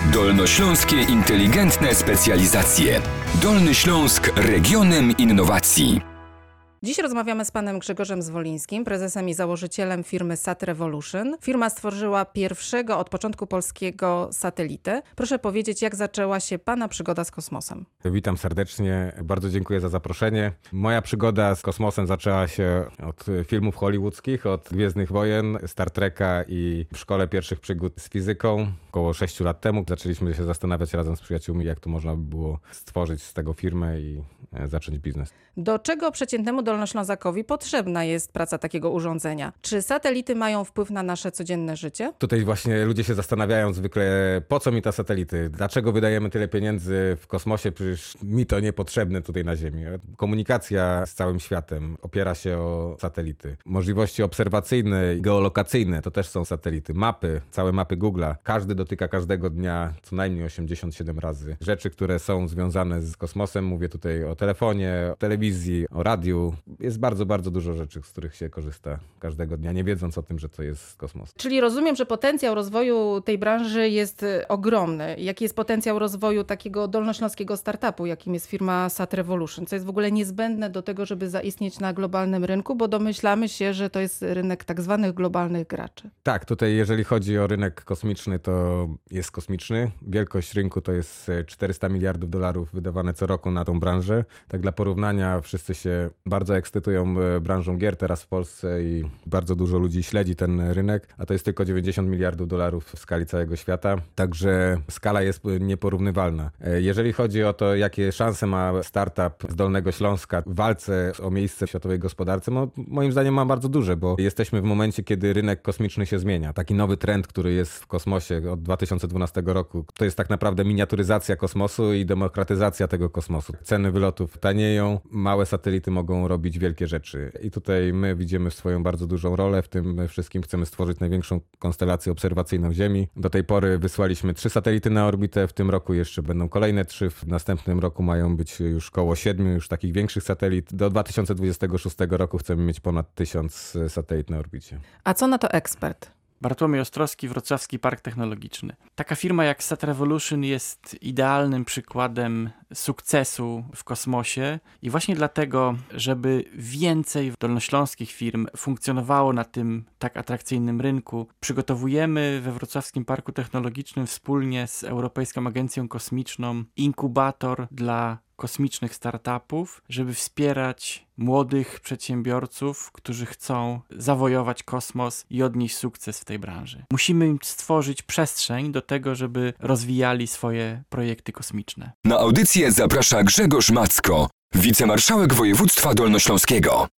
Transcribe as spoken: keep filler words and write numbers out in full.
Dolnośląskie inteligentne specjalizacje. Dolny Śląsk regionem innowacji. Dziś rozmawiamy z panem Grzegorzem Zwolińskim, prezesem i założycielem firmy Sat Revolution. Firma stworzyła pierwszego od początku polskiego satelitę. Proszę powiedzieć, jak zaczęła się pana przygoda z kosmosem? Witam serdecznie, bardzo dziękuję za zaproszenie. Moja przygoda z kosmosem zaczęła się od filmów hollywoodzkich, od Gwiezdnych Wojen, Star Treka i w szkole pierwszych przygód z fizyką. Około sześciu lat temu zaczęliśmy się zastanawiać razem z przyjaciółmi, jak to można by było stworzyć z tego firmę i zacząć biznes. Do czego przeciętnemu Dolnoślązakowi potrzebna jest praca takiego urządzenia? Czy satelity mają wpływ na nasze codzienne życie? Tutaj właśnie ludzie się zastanawiają zwykle, po co mi te satelity? Dlaczego wydajemy tyle pieniędzy w kosmosie? Przecież mi to niepotrzebne tutaj na Ziemi. Komunikacja z całym światem opiera się o satelity. Możliwości obserwacyjne i geolokacyjne to też są satelity. Mapy, całe mapy Google'a. Każdy dotyka każdego dnia co najmniej osiemdziesiąt siedem razy. Rzeczy, które są związane z kosmosem. Mówię tutaj o telefonie, o telewizji, o radiu. Jest bardzo, bardzo dużo rzeczy, z których się korzysta każdego dnia, nie wiedząc o tym, że to jest kosmos. Czyli rozumiem, że potencjał rozwoju tej branży jest ogromny. Jaki jest potencjał rozwoju takiego dolnośląskiego startupu, jakim jest firma Sat Revolution? Co jest w ogóle niezbędne do tego, żeby zaistnieć na globalnym rynku, bo domyślamy się, że to jest rynek tak zwanych globalnych graczy. Tak, tutaj jeżeli chodzi o rynek kosmiczny, to jest kosmiczny. Wielkość rynku to jest czterysta miliardów dolarów wydawane co roku na tą branżę. Tak dla porównania, wszyscy się bardzo ekscytują branżą gier teraz w Polsce i bardzo dużo ludzi śledzi ten rynek, a to jest tylko dziewięćdziesiąt miliardów dolarów w skali całego świata, także skala jest nieporównywalna. Jeżeli chodzi o to, jakie szanse ma startup z Dolnego Śląska w walce o miejsce w światowej gospodarce, no, moim zdaniem ma bardzo duże, bo jesteśmy w momencie, kiedy rynek kosmiczny się zmienia. Taki nowy trend, który jest w kosmosie od dwa tysiące dwunastego roku, to jest tak naprawdę miniaturyzacja kosmosu i demokratyzacja tego kosmosu. Ceny wylotów tanieją, małe satelity mogą robić wielkie rzeczy. I tutaj my widzimy swoją bardzo dużą rolę w tym wszystkim. Chcemy stworzyć największą konstelację obserwacyjną Ziemi. Do tej pory wysłaliśmy trzy satelity na orbitę. W tym roku jeszcze będą kolejne trzy. W następnym roku mają być już koło siedmiu już takich większych satelit. Do dwa tysiące dwudziestego szóstego roku chcemy mieć ponad tysiąc satelit na orbicie. A co na to ekspert? Bartłomiej Ostrowski, Wrocławski Park Technologiczny. Taka firma jak Sat Revolution jest idealnym przykładem sukcesu w kosmosie i właśnie dlatego, żeby więcej dolnośląskich firm funkcjonowało na tym tak atrakcyjnym rynku, przygotowujemy we Wrocławskim Parku Technologicznym wspólnie z Europejską Agencją Kosmiczną inkubator dla kosmicznych startupów, żeby wspierać młodych przedsiębiorców, którzy chcą zawojować kosmos i odnieść sukces w tej branży. Musimy im stworzyć przestrzeń do tego, żeby rozwijali swoje projekty kosmiczne. Na audycję zaprasza Grzegorz Macko, wicemarszałek województwa dolnośląskiego.